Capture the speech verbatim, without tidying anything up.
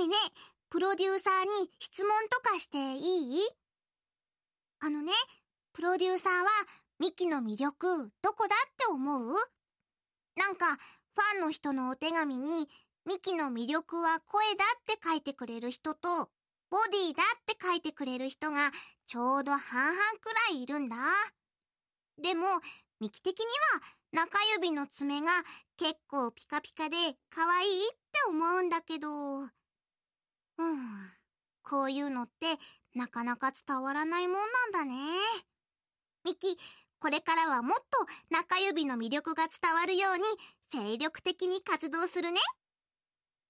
えねえ、プロデューサーに質問とかしていい？あのね、プロデューサーはミキの魅力どこだって思う？なんか、ファンの人のお手紙にミキの魅力は声だって書いてくれる人と、ボディだって書いてくれる人がちょうど半々くらいいるんだ。でも、ミキ的には中指の爪が結構ピカピカで可愛いって思うんだけど、うん、こういうのってなかなか伝わらないもんなんだね。ミキ、これからはもっと中指の魅力が伝わるように精力的に活動するね。